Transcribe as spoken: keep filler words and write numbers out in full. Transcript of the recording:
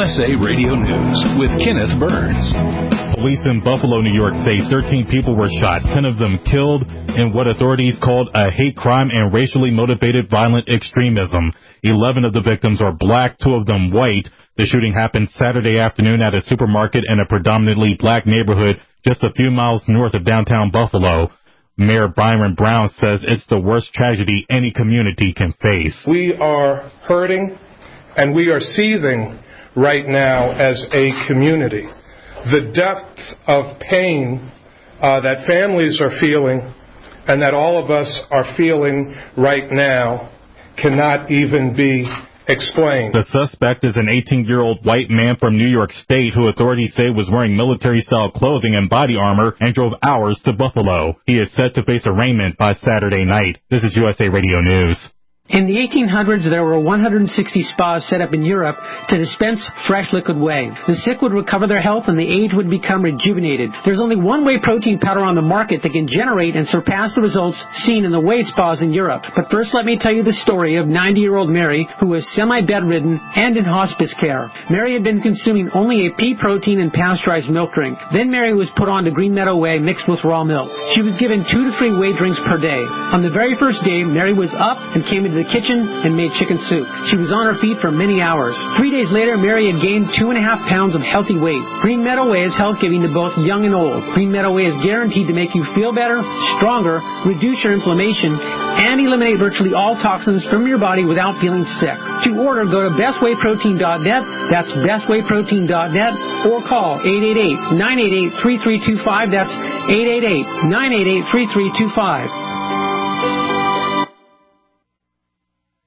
S A Radio News with Kenneth Burns. Police in Buffalo, New York say thirteen people were shot, ten of them killed in what authorities called a hate crime and racially motivated violent extremism. eleven of the victims are black, two of them white. The shooting happened Saturday afternoon at a supermarket in a predominantly black neighborhood just a few miles north of downtown Buffalo. Mayor Byron Brown says it's the worst tragedy any community can face. We are hurting and we are seething right now as a community. The depth of pain uh, that families are feeling and that all of us are feeling right now cannot even be explained. The suspect is an eighteen-year-old white man from New York State who authorities say was wearing military-style clothing and body armor and drove hours to Buffalo. He is set to face arraignment by Saturday night. This is U S A Radio News. In the eighteen hundreds, there were one hundred sixty spas set up in Europe to dispense fresh liquid whey. The sick would recover their health and the aged would become rejuvenated. There's only one whey protein powder on the market that can generate and surpass the results seen in the whey spas in Europe. But first, let me tell you the story of ninety-year-old Mary, who was semi-bedridden and in hospice care. Mary had been consuming only a pea protein and pasteurized milk drink. Then Mary was put on to Green Meadow Whey mixed with raw milk. She was given two to three whey drinks per day. On the very first day, Mary was up and came into the kitchen and made chicken soup. She was on her feet for many hours. Three days later, Mary had gained two and a half pounds of healthy weight. Green Meadow Whey is health-giving to both young and old. Green Meadow Whey is guaranteed to make you feel better, stronger, reduce your inflammation, and eliminate virtually all toxins from your body without feeling sick. To order, go to best whey protein dot net. That's best whey protein dot net, or call eight eight eight, nine eight eight, three three two five. That's eight eight eight, nine eight eight, three three two five.